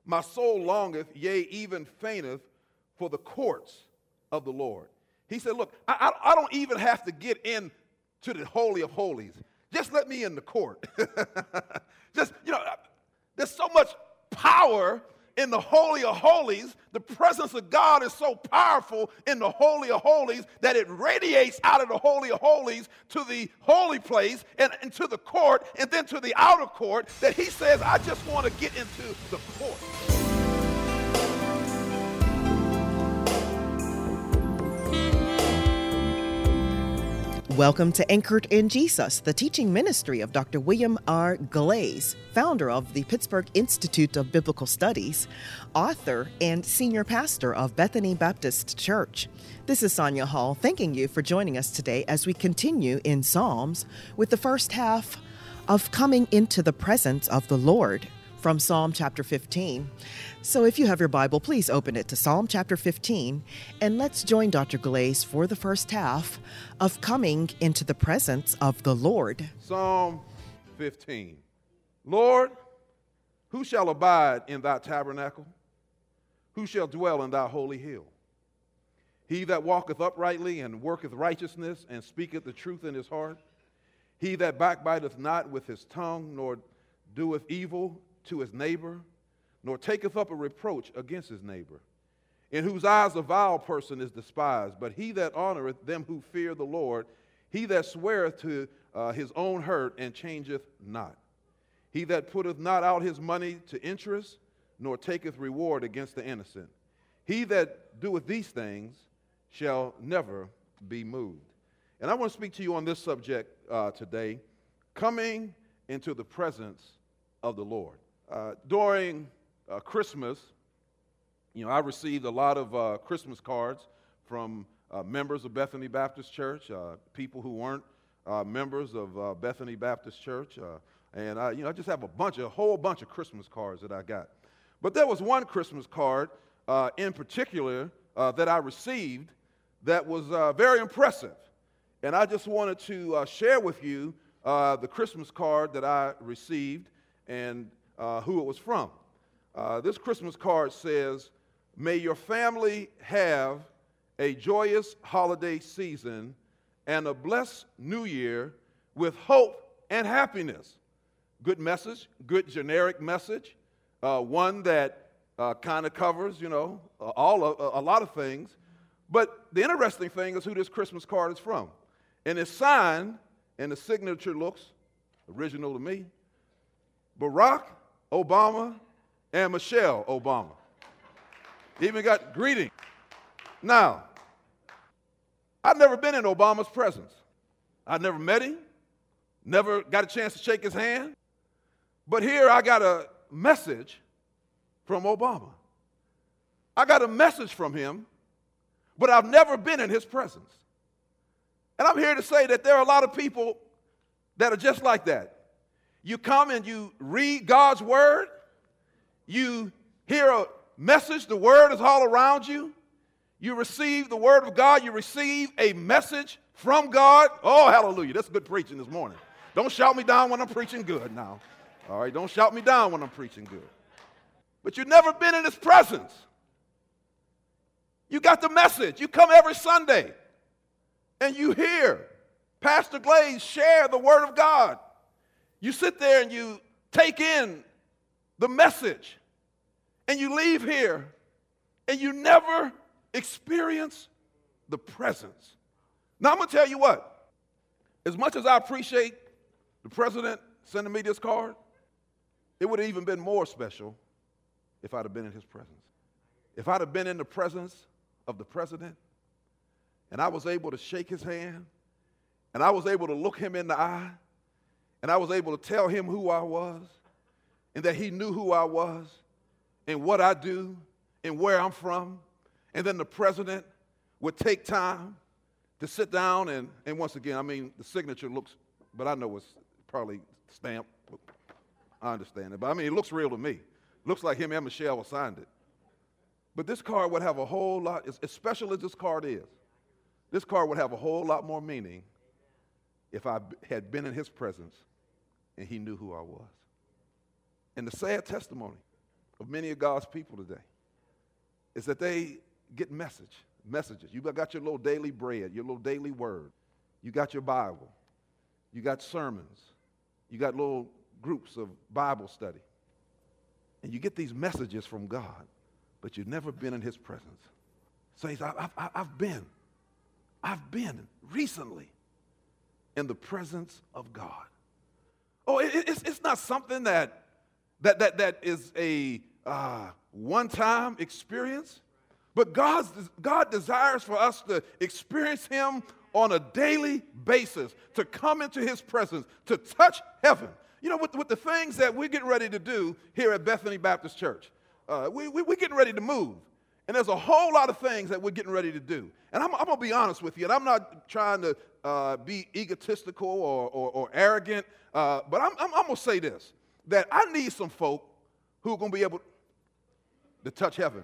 My soul longeth, yea, even fainteth for the courts of the Lord. He said, look, I don't even have to get into the Holy of Holies. Just let me in the court. There's so much power in the Holy of Holies. The presence of God is so powerful in the Holy of Holies that it radiates out of the Holy of Holies to the holy place and to the court and then to the outer court, that he says, I just want to get into the court. Welcome to Anchored in Jesus, the teaching ministry of Dr. William R. Glaze, founder of the Pittsburgh Institute of Biblical Studies, author and senior pastor of Bethany Baptist Church. This is Sonia Hall, thanking you for joining us today as we continue in Psalms with the first half of Coming into the Presence of the Lord from Psalm chapter 15. So if you have your Bible, please open it to Psalm chapter 15, and let's join Dr. Glaze for the first half of Coming into the Presence of the Lord. Psalm 15. Lord, who shall abide in thy tabernacle? Who shall dwell in thy holy hill? He that walketh uprightly and worketh righteousness and speaketh the truth in his heart. He that backbiteth not with his tongue, nor doeth evil to his neighbor, nor taketh up a reproach against his neighbor, in whose eyes a vile person is despised, but he that honoreth them who fear the Lord, he that sweareth to his own hurt and changeth not. He that putteth not out his money to interest, nor taketh reward against the innocent. He that doeth these things shall never be moved. And I want to speak to you on this subject today, coming into the presence of the Lord. During Christmas, I received a lot of Christmas cards from members of Bethany Baptist Church, people who weren't members of Bethany Baptist Church, and I just have a whole bunch of Christmas cards that I got. But there was one Christmas card in particular that I received that was very impressive, and I just wanted to share with you the Christmas card that I received and who it was from. This Christmas card says, "May your family have a joyous holiday season and a blessed new year with hope and happiness." Good message, good generic message, one that kind of covers, a lot of things. But the interesting thing is who this Christmas card is from. And it's signed, and the signature looks original to me, Barack Obama and Michelle Obama. Even got greeting. Now, I've never been in Obama's presence. I've never met him, never got a chance to shake his hand. But here I got a message from Obama. I got a message from him, but I've never been in his presence. And I'm here to say that there are a lot of people that are just like that. You come and you read God's word, you hear a message, the word is all around you, you receive the word of God, you receive a message from God. Oh, hallelujah, that's good preaching this morning. Don't shout me down when I'm preaching good now. All right, don't shout me down when I'm preaching good. But you've never been in his presence. You got the message. You come every Sunday and you hear Pastor Glaze share the word of God. You sit there and you take in the message and you leave here and you never experience the presence. Now, I'm going to tell you what. As much as I appreciate the president sending me this card, it would have even been more special if I'd have been in his presence. If I'd have been in the presence of the president and I was able to shake his hand and I was able to look him in the eye and I was able to tell him who I was and that he knew who I was and what I do and where I'm from, and then the president would take time to sit down and once again, the signature looks, but I know it's probably stamped. I understand it, but it looks real to me. Looks like him and Michelle signed it. But this card would have a whole lot, as special as this card is, this card would have a whole lot more meaning if I had been in his presence and he knew who I was. And the sad testimony, of many of God's people today is that they get messages. You got your little daily bread, your little daily word. You got your Bible. You got sermons. You got little groups of Bible study. And you get these messages from God, but you've never been in his presence. Saints, I've been recently in the presence of God. Oh, it's not something that is a one-time experience, but God desires for us to experience him on a daily basis, to come into his presence, to touch heaven. You know, with the things that we're getting ready to do here at Bethany Baptist Church, we're getting ready to move. And there's a whole lot of things that we're getting ready to do. And I'm going to be honest with you, and I'm not trying to be egotistical or arrogant, but I'm going to say this, that I need some folk who are going to be able to touch heaven.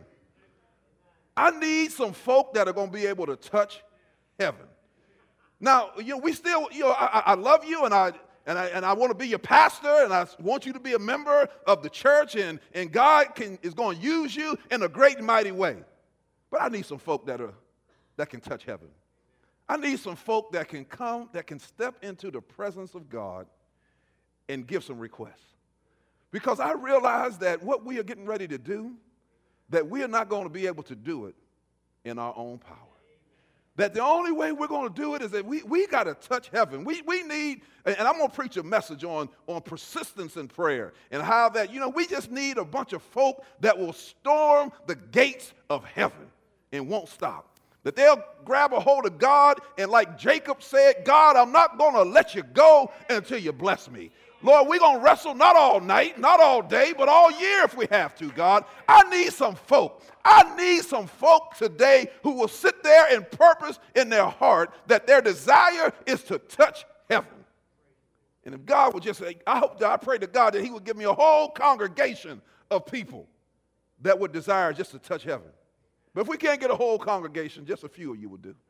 I need some folk that are going to be able to touch heaven. Now, we still, I love you, and I want to be your pastor, and I want you to be a member of the church, and God is going to use you in a great and mighty way. But I need some folk that can touch heaven. I need some folk that can step into the presence of God and give some requests. Because I realize that what we are getting ready to do, that we are not going to be able to do it in our own power. That the only way we're going to do it is that we got to touch heaven. We need, and I'm going to preach a message on persistence in prayer and how that, we just need a bunch of folk that will storm the gates of heaven and won't stop. That they'll grab a hold of God and like Jacob said, God, I'm not going to let you go until you bless me. Lord, we're going to wrestle not all night, not all day, but all year if we have to, God. I need some folk. I need some folk today who will sit there and purpose in their heart that their desire is to touch heaven. And if God would just say, I pray to God that he would give me a whole congregation of people that would desire just to touch heaven. But if we can't get a whole congregation, just a few of you will do.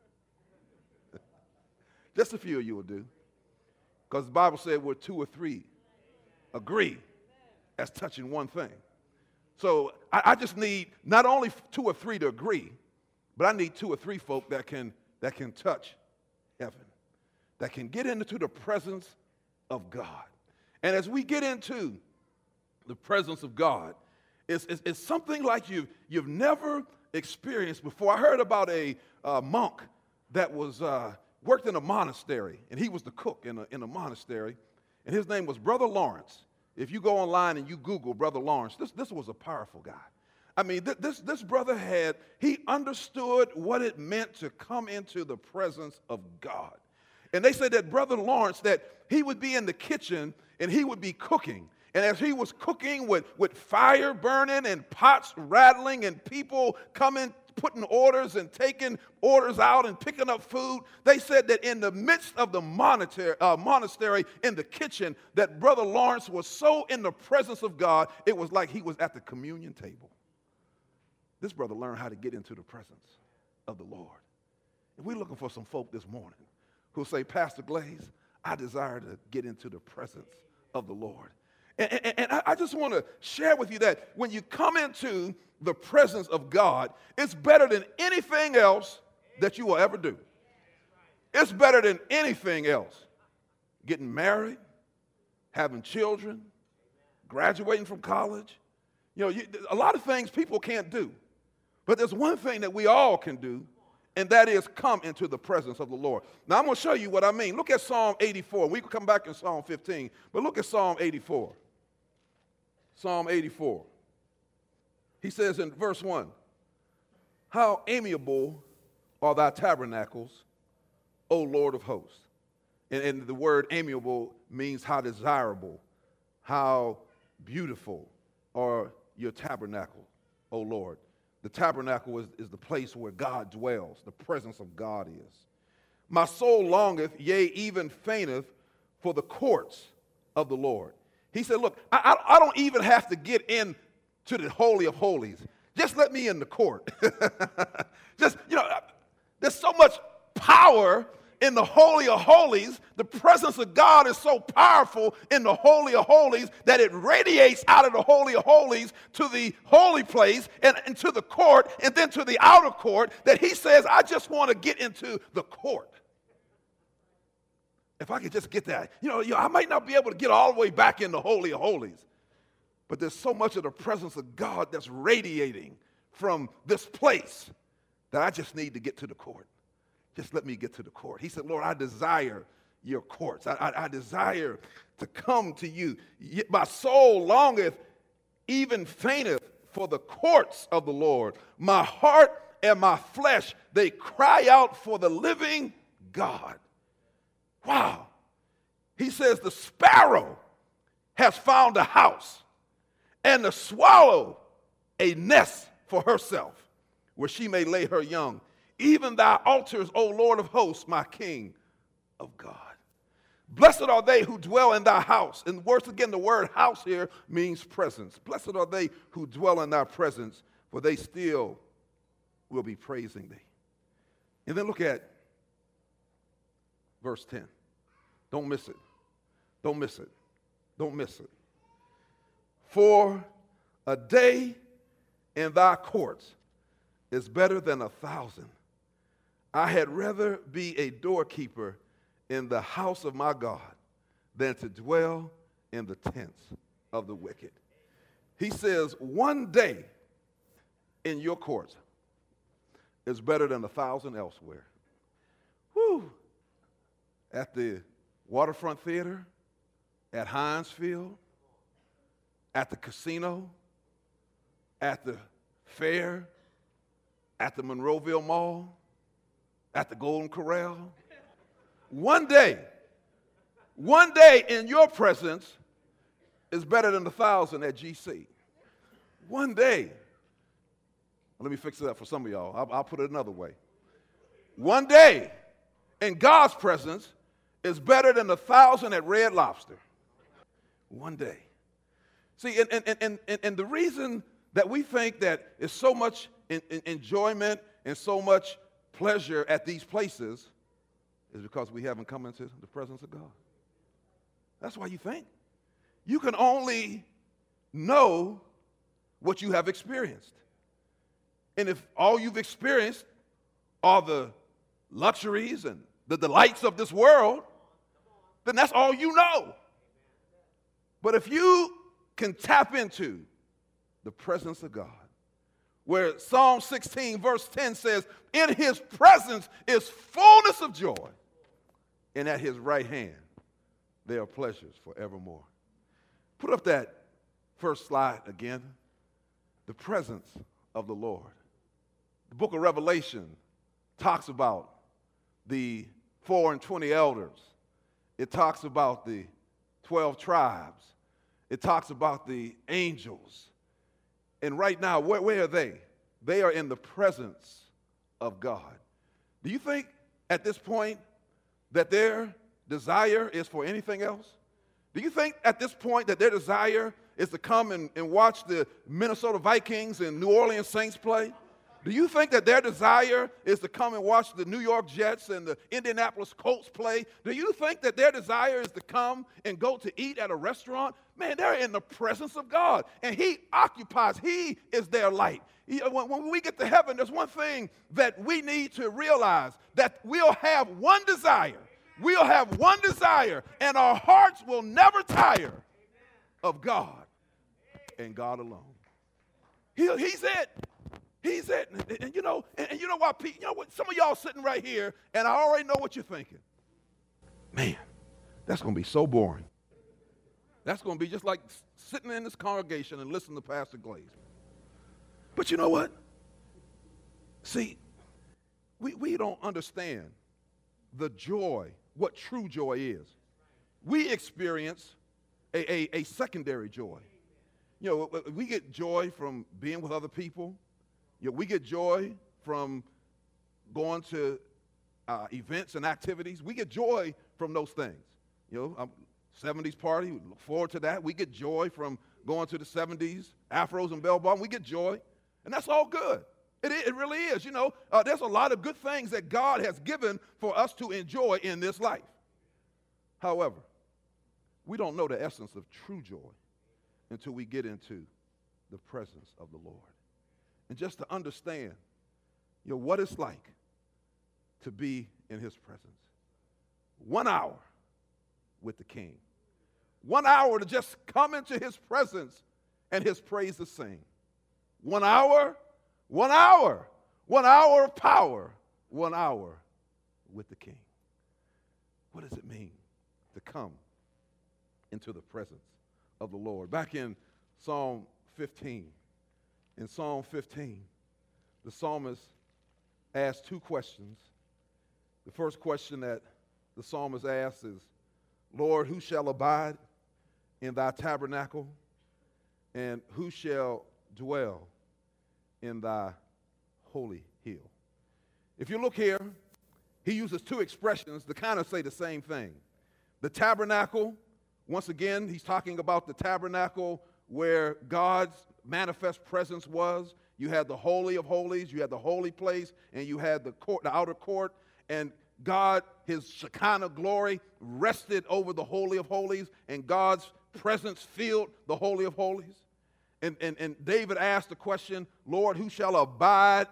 Just a few of you will do. Because the Bible said where 2 or 3 agree as touching one thing. So I just need not only 2 or 3 to agree, but I need 2 or 3 folk that can touch heaven, that can get into the presence of God. And as we get into the presence of God, it's something like you've never experienced before. I heard about a monk that was worked in a monastery, and he was the cook in a monastery, and his name was Brother Lawrence. If you go online and you Google Brother Lawrence, this was a powerful guy. I mean, this brother he understood what it meant to come into the presence of God. And they said that Brother Lawrence, that he would be in the kitchen and he would be cooking. And as he was cooking with fire burning and pots rattling and people coming, putting orders and taking orders out and picking up food, they said that in the midst of the monastery in the kitchen, that Brother Lawrence was so in the presence of God, it was like he was at the communion table. This brother learned how to get into the presence of the Lord. And we're looking for some folk this morning who'll say, Pastor Glaze, I desire to get into the presence of the Lord. And I just want to share with you that when you come into the presence of God, it's better than anything else that you will ever do. It's better than anything else. Getting married, having children, graduating from college. A lot of things people can't do. But there's one thing that we all can do, and that is come into the presence of the Lord. Now, I'm going to show you what I mean. Look at Psalm 84. We can come back in Psalm 15, but look at Psalm 84. Psalm 84. He says in verse 1, how amiable are thy tabernacles, O Lord of hosts. And the word amiable means how desirable, how beautiful are your tabernacle, O Lord. The tabernacle is the place where God dwells, the presence of God is. My soul longeth, yea, even fainteth for the courts of the Lord. He said, look, I don't even have to get into the Holy of Holies. Just let me in the court. There's so much power in the Holy of Holies, the presence of God is so powerful in the Holy of Holies that it radiates out of the Holy of Holies to the holy place and to the court and then to the outer court, that he says, I just want to get into the court. If I could just get that. I might not be able to get all the way back in the Holy of Holies, but there's so much of the presence of God that's radiating from this place that I just need to get to the court. Just let me get to the court. He said, Lord, I desire your courts. I desire to come to you. My soul longeth, even fainteth, for the courts of the Lord. My heart and my flesh, they cry out for the living God. Wow. He says, the sparrow has found a house, and the swallow a nest for herself, where she may lay her young. Even thy altars, O Lord of hosts, my King of God. Blessed are they who dwell in thy house. And once again, the word house here means presence. Blessed are they who dwell in thy presence, for they still will be praising thee. And then look at verse 10. Don't miss it. Don't miss it. Don't miss it. For a day in thy courts is better than 1,000. I had rather be a doorkeeper in the house of my God than to dwell in the tents of the wicked. He says, one day in your courts is better than 1,000 elsewhere. Whew. At the Waterfront Theater, at Heinz Field, at the casino, at the fair, at the Monroeville Mall, at the Golden Corral. One day in your presence is better than 1,000 at GC. One day. Let me fix it up for some of y'all. I'll put it another way. One day in God's presence is better than 1,000 at Red Lobster. One day. See, and the reason that we think that it's so much enjoyment and so much pleasure at these places is because we haven't come into the presence of God. That's why you think. You can only know what you have experienced. And if all you've experienced are the luxuries and the delights of this world, then that's all you know. But if you can tap into the presence of God, where Psalm 16 verse 10 says, in his presence is fullness of joy, and at his right hand there are pleasures forevermore. Put up that first slide again. The presence of the Lord. The book of Revelation talks about the 4 and 20 elders. It talks about the 12 tribes. It talks about the angels. And right now, where are they? They are in the presence of God. Do you think at this point that their desire is for anything else? Do you think at this point that their desire is to come and watch the Minnesota Vikings and New Orleans Saints play? Do you think that their desire is to come and watch the New York Jets and the Indianapolis Colts play? Do you think that their desire is to come and go to eat at a restaurant? Man, they're in the presence of God, and he occupies. He is their light. When we get to heaven, there's one thing that we need to realize, that we'll have one desire. We'll have one desire, and our hearts will never tire of God and God alone. He's it. He's it. And you know why, Pete? You know what? Some of y'all sitting right here, and I already know what you're thinking. Man, that's going to be so boring. That's going to be just like sitting in this congregation and listening to Pastor Glaze. But you know what? See, we don't understand the joy, what true joy is. We experience a secondary joy. You know, we get joy from being with other people. You know, we get joy from going to events and activities. We get joy from those things. You know, 70s party, we look forward to that. We get joy from going to the 70s, afros and bell bottom. We get joy, and that's all good. It really is. You know, there's a lot of good things that God has given for us to enjoy in this life. However, we don't know the essence of true joy until we get into the presence of the Lord. And just to understand, what it's like to be in his presence. 1 hour with the King. 1 hour to just come into his presence and his praise to sing. 1 hour, 1 hour, 1 hour of power, 1 hour with the King. What does it mean to come into the presence of the Lord? Back in Psalm 15, the psalmist asked two questions. The first question that the psalmist asks is, Lord, who shall abide in thy tabernacle, and who shall dwell in thy holy hill? If you look here, he uses two expressions to kind of say the same thing. The tabernacle, once again, he's talking about the tabernacle where God's manifest presence was. You had the Holy of Holies, you had the holy place, and you had the court, the outer court, and God, his Shekinah glory, rested over the Holy of Holies, and God's presence filled the Holy of Holies. And David asked the question, Lord, who shall abide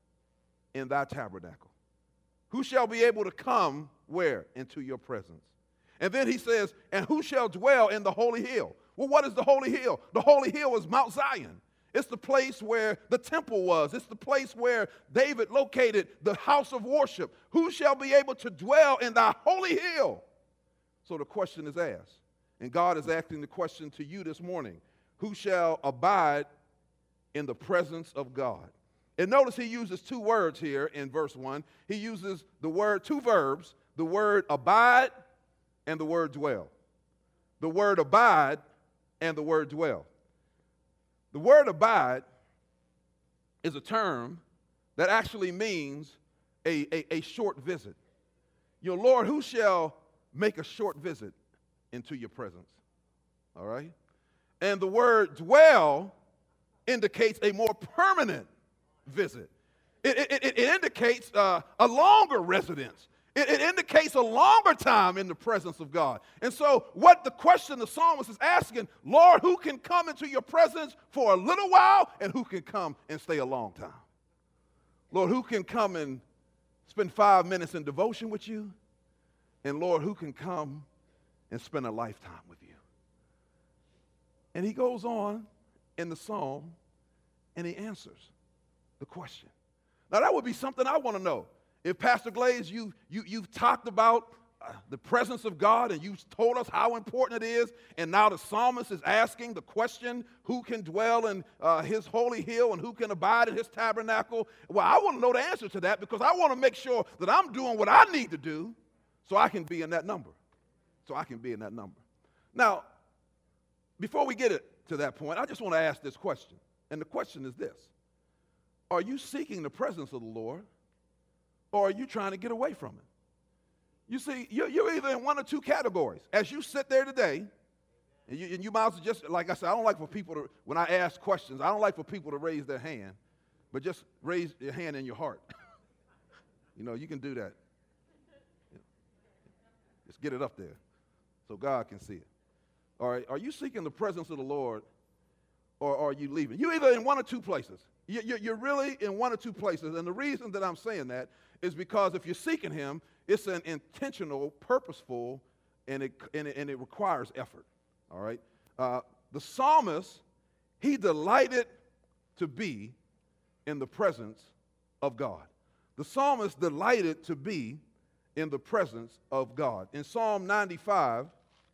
in thy tabernacle? Who shall be able to come where? Into your presence. And then he says, and who shall dwell in the holy hill? Well, what is the holy hill? The holy hill is Mount Zion. It's the place where the temple was. It's the place where David located the house of worship. Who shall be able to dwell in thy holy hill? So the question is asked. And God is asking the question to you this morning. Who shall abide in the presence of God? And notice he uses two words here in verse 1. He uses two verbs, the word abide and the word dwell. The word abide and the word dwell. The word abide is a term that actually means a short visit. Lord, who shall make a short visit into your presence? All right? And the word dwell indicates a more permanent visit. It indicates a longer residence. It indicates a longer time in the presence of God. And so what the question the psalmist is asking, Lord, who can come into your presence for a little while and who can come and stay a long time? Lord, who can come and spend 5 minutes in devotion with you? And Lord, who can come and spend a lifetime with you? And he goes on in the psalm and he answers the question. Now that would be something I want to know. If Pastor Glaze, you've talked about the presence of God and you've told us how important it is, and now the psalmist is asking the question, who can dwell in his holy hill and who can abide in his tabernacle? Well, I want to know the answer to that because I want to make sure that I'm doing what I need to do so I can be in that number. Now, before we get to that point, I just want to ask this question. And the question is this. Are you seeking the presence of the Lord? Or are you trying to get away from it? You see, you're either in one or two categories. As you sit there today, and you might as well just, like I said, I don't like for people to, when I ask questions, I don't like for people to raise their hand, but just raise your hand in your heart. You can do that. Just get it up there so God can see it. All right, are you seeking the presence of the Lord, or are you leaving? You're either in one or two places. You're really in one or two places, and the reason that I'm saying that is because if you're seeking him, it's an intentional, purposeful, and it requires effort, all right? The psalmist, he delighted to be in the presence of God. The psalmist delighted to be in the presence of God. In Psalm 95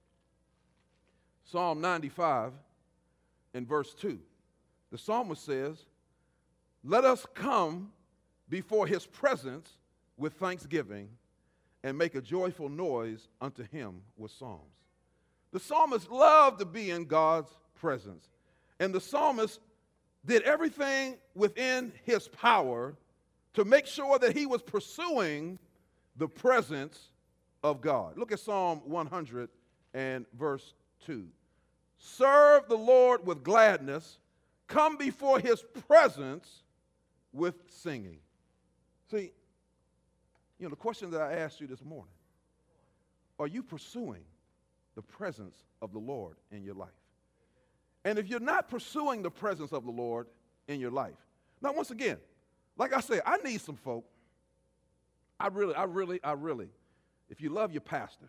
in verse 2, the psalmist says, let us come before his presence with thanksgiving and make a joyful noise unto him with psalms. The psalmist loved to be in God's presence. And the psalmist did everything within his power to make sure that he was pursuing the presence of God. Look at Psalm 100 and verse 2. Serve the Lord with gladness. Come before his presence with singing. See, the question that I asked you this morning, are you pursuing the presence of the Lord in your life? And if you're not pursuing the presence of the Lord in your life, now once again, like I said, I need some folk. I really, if you love your pastor,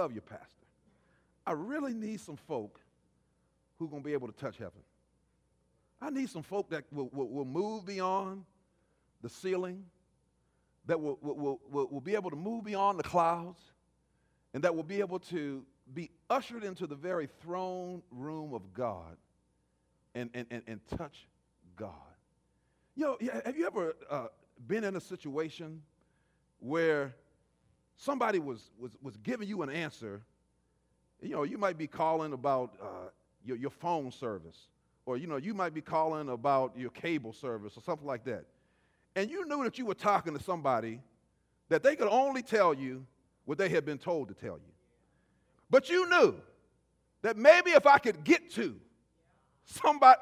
I really need some folk who are going to be able to touch heaven. I need some folk that will move beyond the ceiling, that will be able to move beyond the clouds, and that will be able to be ushered into the very throne room of God and touch God. Have you ever been in a situation where somebody was giving you an answer? You might be calling about your phone service, or you might be calling about your cable service or something like that. And you knew that you were talking to somebody that they could only tell you what they had been told to tell you. But you knew that maybe if I could get to somebody,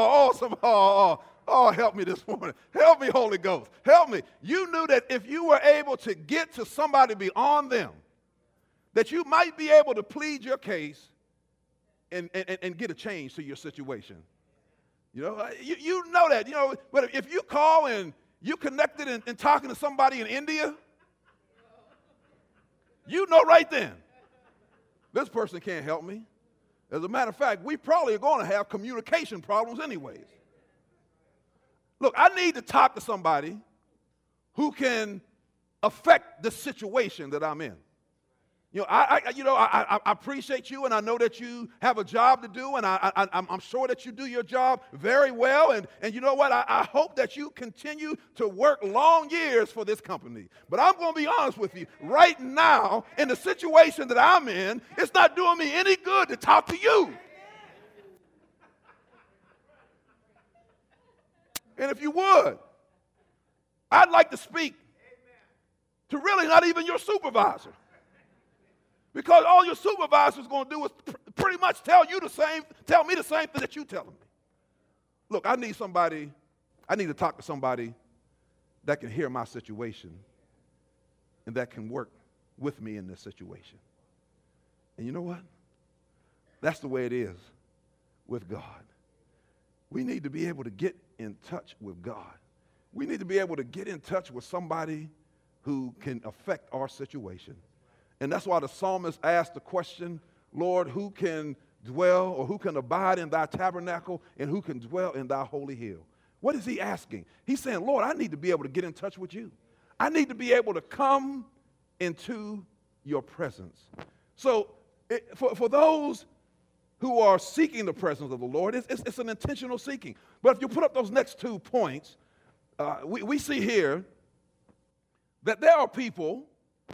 help me this morning. Help me, Holy Ghost. Help me. You knew that if you were able to get to somebody beyond them, that you might be able to plead your case and get a change to your situation. You know that. But if you call and you connected and talking to somebody in India, you know right then, this person can't help me. As a matter of fact, we probably are going to have communication problems anyways. Look, I need to talk to somebody who can affect the situation that I'm in. I appreciate you, and I know that you have a job to do, and I'm sure that you do your job very well. And you know what? I hope that you continue to work long years for this company. But I'm going to be honest with you. Right now, in the situation that I'm in, it's not doing me any good to talk to you. And if you would, I'd like to speak to really not even your supervisor. Because all your supervisor's going to do is pretty much tell me the same thing that you're telling me. Look, I need to talk to somebody that can hear my situation and that can work with me in this situation. And you know what? That's the way it is with God. We need to be able to get in touch with God. We need to be able to get in touch with somebody who can affect our situation. And that's why the psalmist asked the question, Lord, who can dwell or who can abide in thy tabernacle and who can dwell in thy holy hill? What is he asking? He's saying, Lord, I need to be able to get in touch with you. I need to be able to come into your presence. So for those who are seeking the presence of the Lord, it's an intentional seeking. But if you put up those next 2 points, we see here that there are people,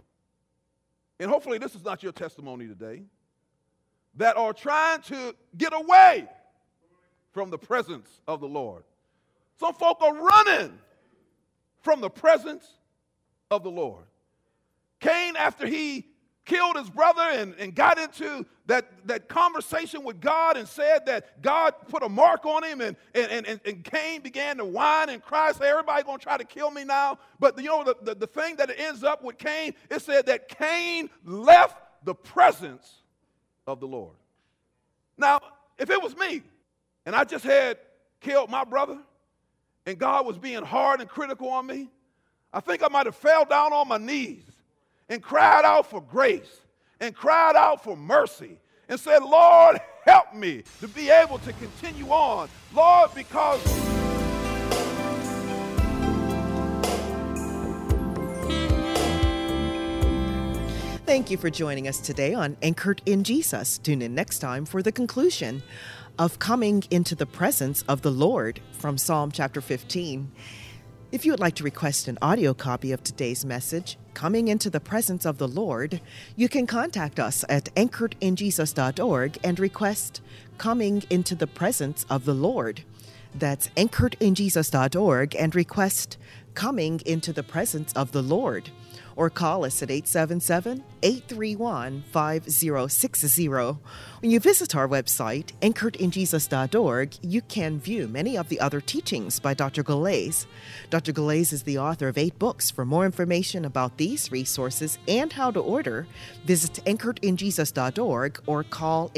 and hopefully this is not your testimony today, that are trying to get away from the presence of the Lord. Some folk are running from the presence of the Lord. Cain, after he killed his brother and got into that conversation with God and said that God put a mark on him, and Cain began to whine and cry, say, everybody's going to try to kill me now. But the thing that it ends up with Cain, it said that Cain left the presence of the Lord. Now, if it was me and I just had killed my brother and God was being hard and critical on me, I think I might have fell down on my knees and cried out for grace and cried out for mercy and said, Lord, help me to be able to continue on. Lord, because... Thank you for joining us today on Anchored in Jesus. Tune in next time for the conclusion of Coming into the Presence of the Lord from Psalm chapter 15. If you would like to request an audio copy of today's message, Coming into the Presence of the Lord, you can contact us at anchoredinjesus.org and request Coming into the Presence of the Lord. That's anchoredinjesus.org and request Coming into the Presence of the Lord. or call us at 877-831-5060. When you visit our website, anchoredinjesus.org, you can view many of the other teachings by Dr. Galais. Dr. Galais is the author of 8 books. For more information about these resources and how to order, visit anchoredinjesus.org or call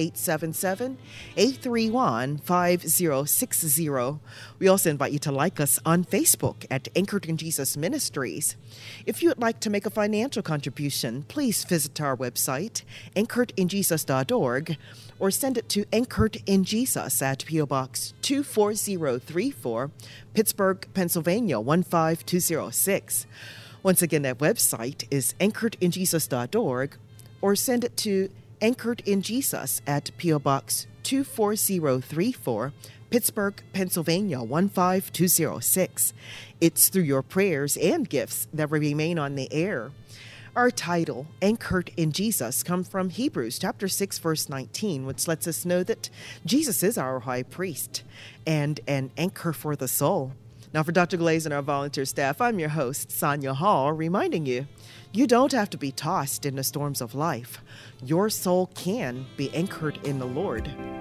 877-831-5060. We also invite you to like us on Facebook at Anchored in Jesus Ministries. If you would like to make a financial contribution, please visit our website, anchoredinjesus.org, or send it to Anchored in Jesus at P.O. Box 24034, Pittsburgh, Pennsylvania 15206. Once again, that website is anchoredinjesus.org, or send it to Anchored in Jesus at P.O. Box 24034, Pittsburgh, Pennsylvania 15206. It's through your prayers and gifts that we remain on the air. Our title, Anchored in Jesus, comes from Hebrews chapter 6, verse 19, which lets us know that Jesus is our high priest and an anchor for the soul. Now, for Dr. Galais and our volunteer staff, I'm your host, Sonia Hall, reminding you, you don't have to be tossed in the storms of life. Your soul can be anchored in the Lord.